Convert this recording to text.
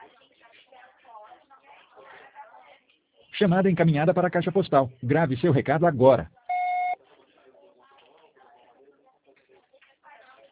Chamada encaminhada para a caixa postal. Grave seu recado agora.